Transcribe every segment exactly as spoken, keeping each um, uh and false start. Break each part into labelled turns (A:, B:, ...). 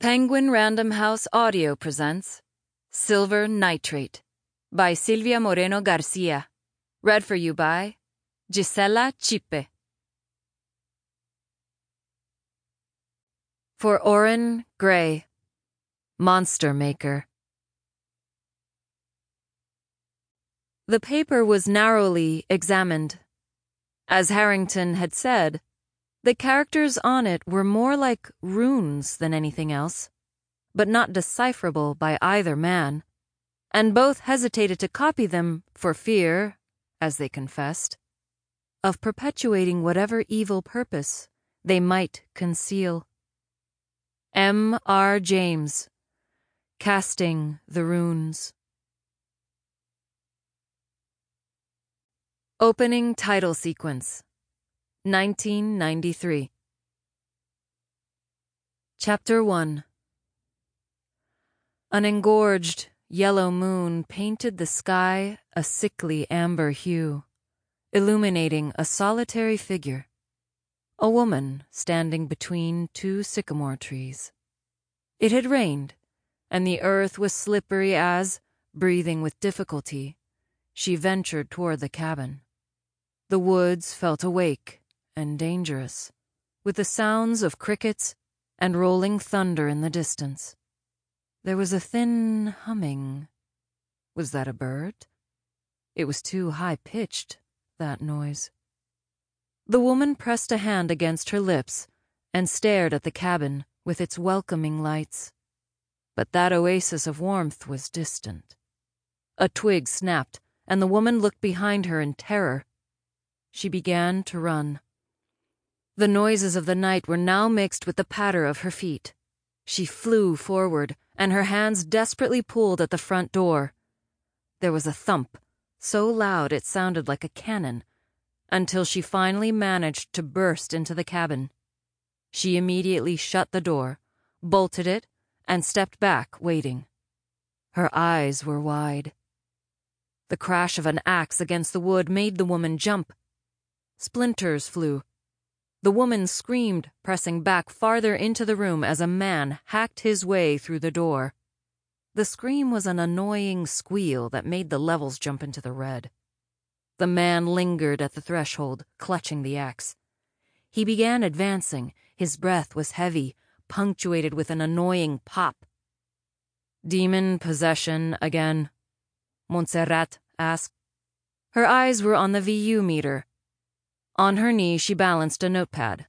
A: Penguin Random House Audio presents Silver Nitrate by Silvia Moreno Garcia. Read for you by Gisela Chipe. For Oren Gray, Monster Maker. The paper was narrowly examined. As Harrington had said, the characters on it were more like runes than anything else, but not decipherable by either man, and both hesitated to copy them for fear, as they confessed, of perpetuating whatever evil purpose they might conceal. M. R. James, Casting the Runes. Opening title sequence. nineteen ninety-three. Chapter one. An engorged, yellow moon painted the sky a sickly amber hue, illuminating a solitary figure, a woman standing between two sycamore trees. It had rained, and the earth was slippery as, breathing with difficulty, she ventured toward the cabin. The woods felt awake and dangerous, with the sounds of crickets and rolling thunder in the distance. There was a thin humming. Was that a bird? It was too high-pitched, that noise. The woman pressed a hand against her lips and stared at the cabin with its welcoming lights. But that oasis of warmth was distant. A twig snapped, and the woman looked behind her in terror. She began to run. The noises of the night were now mixed with the patter of her feet. She flew forward, and her hands desperately pulled at the front door. There was a thump, so loud it sounded like a cannon, until she finally managed to burst into the cabin. She immediately shut the door, bolted it, and stepped back, waiting. Her eyes were wide. The crash of an axe against the wood made the woman jump. Splinters flew. The woman screamed, pressing back farther into the room as a man hacked his way through the door. The scream was an annoying squeal that made the levels jump into the red. The man lingered at the threshold, clutching the axe. He began advancing. His breath was heavy, punctuated with an annoying pop. "Demon possession again?" Montserrat asked. Her eyes were on the V U meter. On her knee, she balanced a notepad.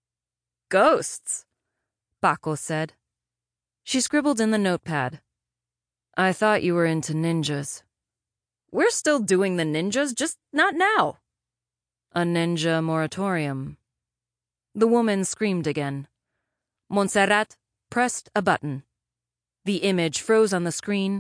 A: "Ghosts," Paco said. She scribbled in the notepad. "I thought you were into ninjas." "We're still doing the ninjas, just not now." "A ninja moratorium." The woman screamed again. Montserrat pressed a button. The image froze on the screen.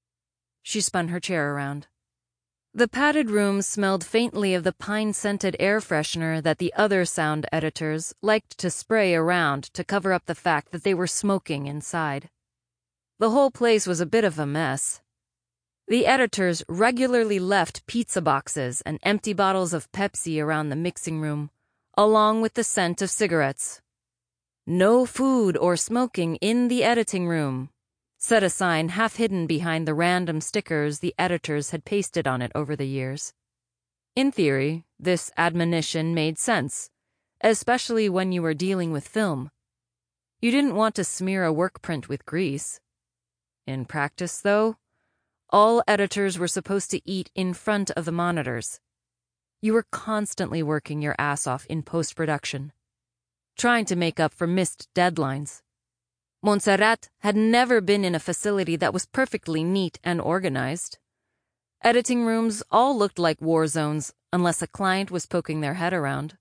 A: She spun her chair around. The padded room smelled faintly of the pine-scented air freshener that the other sound editors liked to spray around to cover up the fact that they were smoking inside. The whole place was a bit of a mess. The editors regularly left pizza boxes and empty bottles of Pepsi around the mixing room, along with the scent of cigarettes. "No food or smoking in the editing room," said a sign half hidden behind the random stickers the editors had pasted on it over the years. In theory, this admonition made sense, especially when you were dealing with film. You didn't want to smear a work print with grease. In practice, though, all editors were supposed to eat in front of the monitors. You were constantly working your ass off in post-production, trying to make up for missed deadlines. Montserrat had never been in a facility that was perfectly neat and organized. Editing rooms all looked like war zones unless a client was poking their head around.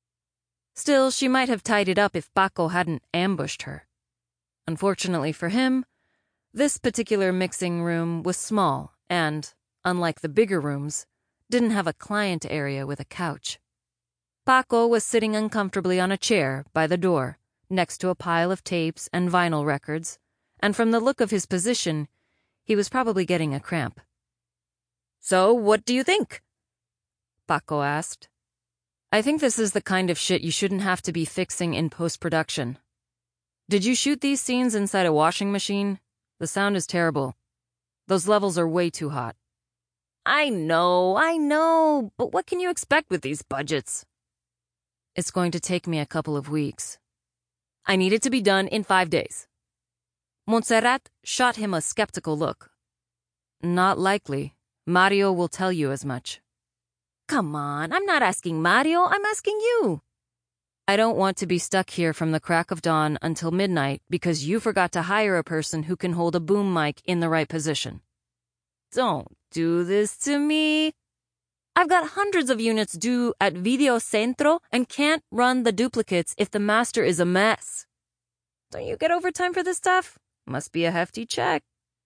A: Still, she might have tidied up if Paco hadn't ambushed her. Unfortunately for him, this particular mixing room was small and, unlike the bigger rooms, didn't have a client area with a couch. Paco was sitting uncomfortably on a chair by the door, next to a pile of tapes and vinyl records, and from the look of his position, he was probably getting a cramp. "So, what do you think?" Paco asked. "I think this is the kind of shit you shouldn't have to be fixing in post-production." Did you shoot these scenes inside a washing machine? The sound is terrible. Those levels are way too hot. I know, I know, but what can you expect with these budgets? It's going to take me a couple of weeks. I need it to be done in five days. Montserrat shot him a skeptical look. Not likely. Mario will tell you as much. Come on, I'm not asking Mario, I'm asking you. I don't want to be stuck here from the crack of dawn until midnight because you forgot to hire a person who can hold a boom mic in the right position. Don't do this to me. I've got hundreds of units due at Video Centro and can't run the duplicates if the master is a mess. Don't you get overtime for this stuff? Must be a hefty check.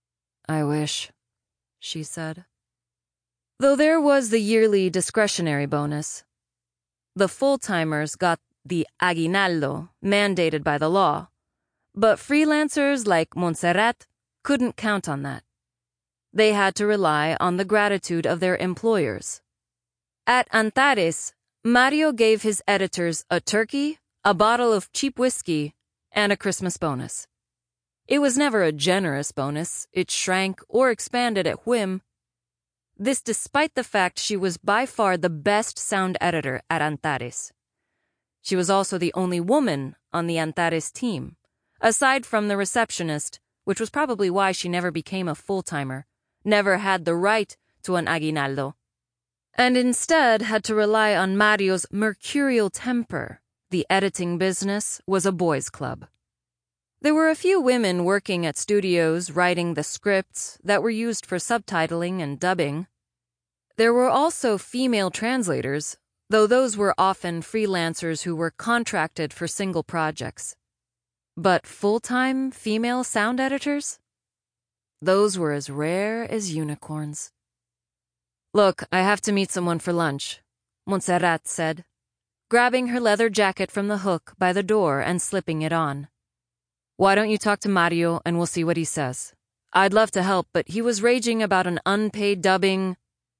A: I wish, she said. Though there was the yearly discretionary bonus. The full-timers got the aguinaldo, mandated by the law, but freelancers like Montserrat couldn't count on that. They had to rely on the gratitude of their employers. At Antares, Mario gave his editors a turkey, a bottle of cheap whiskey, and a Christmas bonus. It was never a generous bonus, it shrank or expanded at whim. This despite the fact she was by far the best sound editor at Antares. She was also the only woman on the Antares team, aside from the receptionist, which was probably why she never became a full-timer, never had the right to an aguinaldo, and instead had to rely on Mario's mercurial temper. The editing business was a boys' club. There were a few women working at studios writing the scripts that were used for subtitling and dubbing. There were also female translators, though those were often freelancers who were contracted for single projects. But full-time female sound editors? Those were as rare as unicorns. Look, I have to meet someone for lunch, Montserrat said, grabbing her leather jacket from the hook by the door and slipping it on. Why don't you talk to Mario and we'll see what he says? I'd love to help, but he was raging about an unpaid dubbing.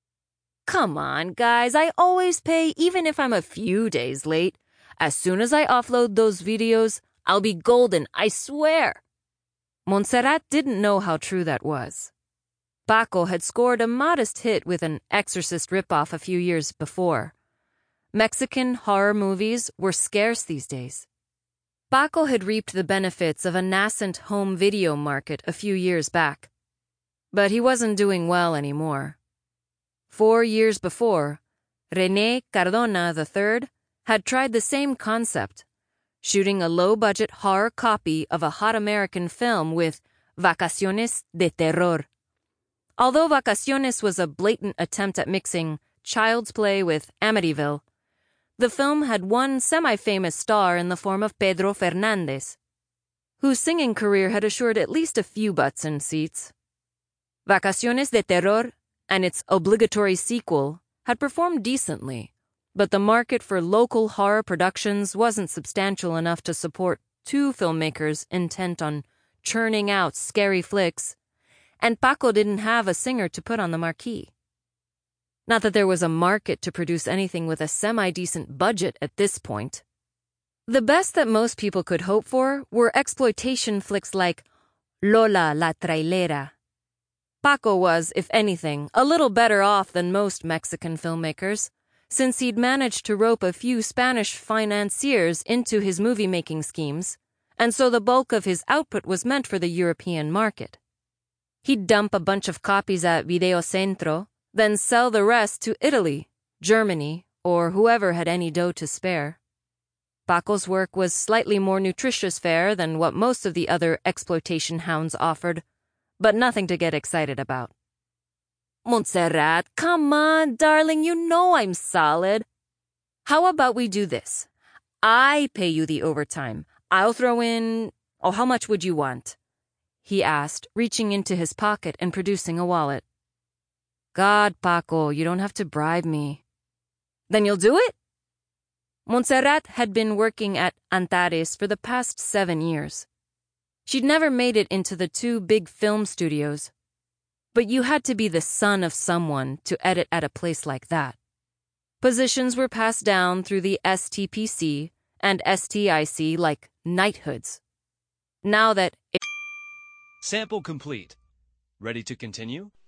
A: Come on, guys, I always pay even if I'm a few days late. As soon as I offload those videos, I'll be golden, I swear. Montserrat didn't know how true that was. Paco had scored a modest hit with an Exorcist ripoff a few years before. Mexican horror movies were scarce these days. Paco had reaped the benefits of a nascent home video market a few years back. But he wasn't doing well anymore. Four years before, René Cardona the third had tried the same concept, shooting a low-budget horror copy of a hot American film with Vacaciones de Terror. Although Vacaciones was a blatant attempt at mixing Child's Play with Amityville, the film had one semi-famous star in the form of Pedro Fernandez, whose singing career had assured at least a few butts in seats. Vacaciones de Terror and its obligatory sequel had performed decently, but the market for local horror productions wasn't substantial enough to support two filmmakers intent on churning out scary flicks, and Paco didn't have a singer to put on the marquee. Not that there was a market to produce anything with a semi-decent budget at this point. The best that most people could hope for were exploitation flicks like Lola la Trailera. Paco was, if anything, a little better off than most Mexican filmmakers, since he'd managed to rope a few Spanish financiers into his movie-making schemes, and so the bulk of his output was meant for the European market. He'd dump a bunch of copies at Video Centro, then sell the rest to Italy, Germany, or whoever had any dough to spare. Paco's work was slightly more nutritious fare than what most of the other exploitation hounds offered, but nothing to get excited about. Montserrat, come on, darling, you know I'm solid. How about we do this? I pay you the overtime. I'll throw in... Oh, how much would you want? He asked, reaching into his pocket and producing a wallet. God, Paco, you don't have to bribe me. Then you'll do it? Montserrat had been working at Antares for the past seven years. She'd never made it into the two big film studios, but you had to be the son of someone to edit at a place like that. Positions were passed down through the S T P C and S T I C like knighthoods. Now that it
B: Sample complete. Ready to continue?